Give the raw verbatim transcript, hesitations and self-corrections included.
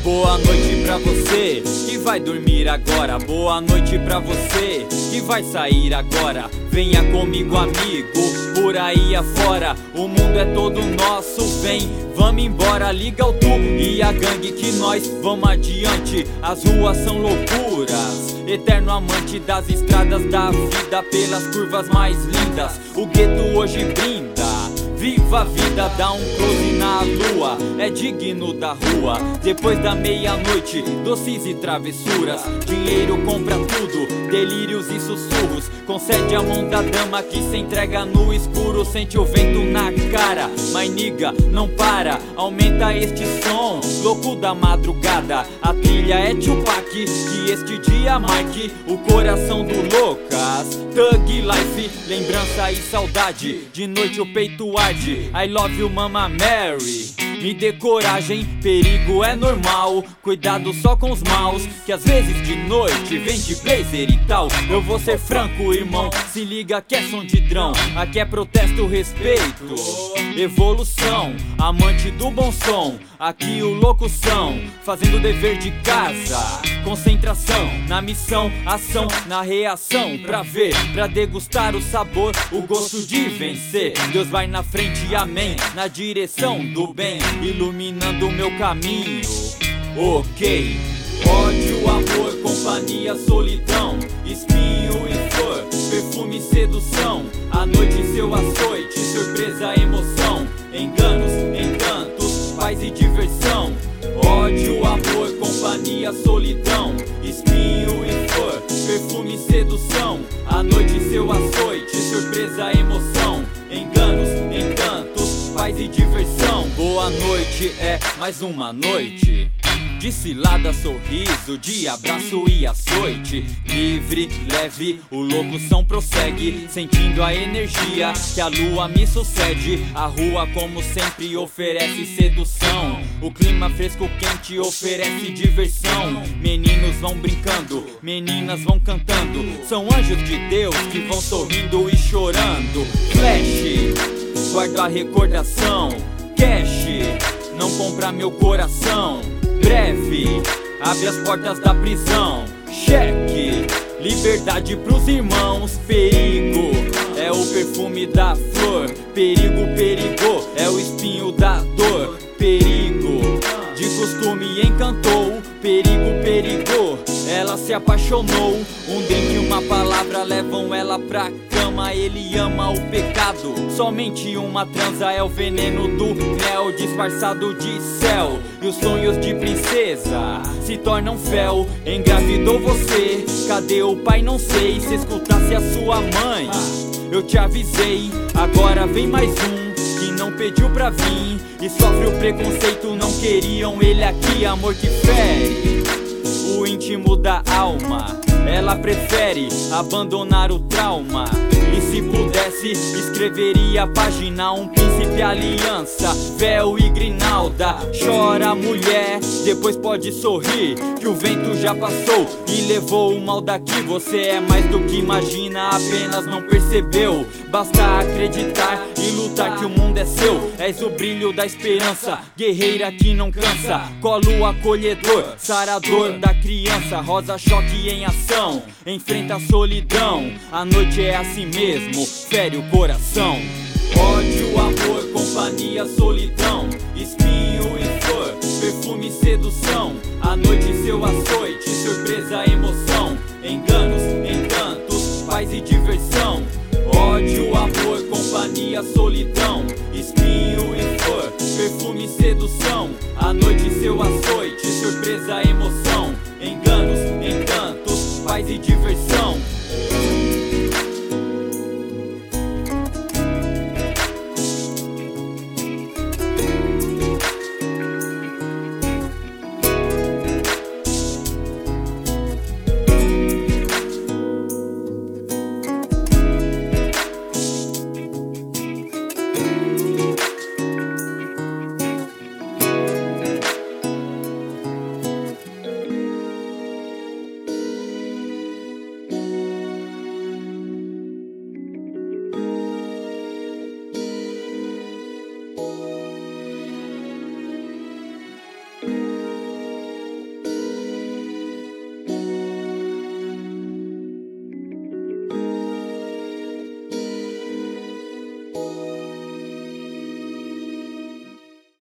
Boa noite pra você que vai dormir agora. Boa noite pra você que vai sair agora. Venha comigo, amigo, por aí afora. O mundo é todo nosso, vem, vamos embora. Liga o tu e a gangue que nós vamos adiante. As ruas são loucuras, eterno amante das estradas da vida, pelas curvas mais lindas. O gueto hoje brinda. Viva a vida, dá um close na lua, é digno da rua. Depois da meia-noite, doces e travessuras. Dinheiro compra tudo, delírios e sussurros. Concede a mão da dama que se entrega no escuro. Sente o vento na cara, mas niga, não para. Aumenta este som, louco da madrugada. A trilha é Tupac, que este dia marque o coração do Loucas. Thug Life, lembrança e saudade. De noite o peito arde, I love you, Mama Mary. Me dê coragem, perigo é normal. Cuidado só com os maus, que às vezes de noite vem de blazer e tal. Eu vou ser franco, irmão, se liga que é som de drão. Aqui é protesto, respeito, evolução. Amante do bom som, aqui o locução. Fazendo o dever de casa, concentração na missão, ação na reação. Pra ver, pra degustar o sabor, o gosto de vencer. Deus vai na frente, amém, na direção do bem, iluminando o meu caminho, ok. Ódio, amor, companhia, solidão, espinho e flor, perfume, sedução. A noite seu açoite, surpresa, emoção. Enganos, encantos, paz e diversão. Ódio, amor, companhia, solidão, espinho e flor, perfume, sedução. A noite seu açoite, surpresa, emoção. Enganos, encantos, paz e diversão. Boa noite, é mais uma noite de cilada, sorriso, de abraço e açoite. Livre, leve, o locução prossegue, sentindo a energia que a lua me sucede. A rua como sempre oferece sedução, o clima fresco quente oferece diversão. Meninos vão brincando, meninas vão cantando. São anjos de Deus que vão sorrindo e chorando. Flash, guardo a recordação. Cash, não compra meu coração. Breve, abre as portas da prisão. Cheque, liberdade pros irmãos. Perigo, é o perfume da flor. Perigo, perigo, é o espinho da dor. Perigo, de costume encantou. Perigo, perigo, ela se apaixonou. Um drink e uma palavra levam ela pra cama. Ele ama o pecado, somente uma transa é o veneno do mel disfarçado de céu. E os sonhos de princesa se tornam fel. Engravidou você, cadê o pai? Não sei. Se escutasse a sua mãe, eu te avisei. Agora vem mais um que não pediu pra vir e sofre o preconceito, não queriam ele aqui. Amor que fere o íntimo da alma, ela prefere abandonar o trauma. E se pudesse, escreveria a página, um príncipe, aliança, véu e grinalda. Chora mulher, depois pode sorrir, que o vento já passou e levou o mal daqui. Você é mais do que imagina, apenas não percebeu. Basta acreditar e lutar que o mundo é seu. És o brilho da esperança, guerreira que não cansa. Colo acolhedor, sarador da criança. Rosa choque em ação, enfrenta a solidão. A noite é assim mesmo, fere o coração. Ódio, amor, companhia, solidão, espinho e flor, perfume, sedução. A noite seu açoite, surpresa, emoção. Enganos, encantos, paz e diversão. Ódio, amor, companhia, solidão, espinho e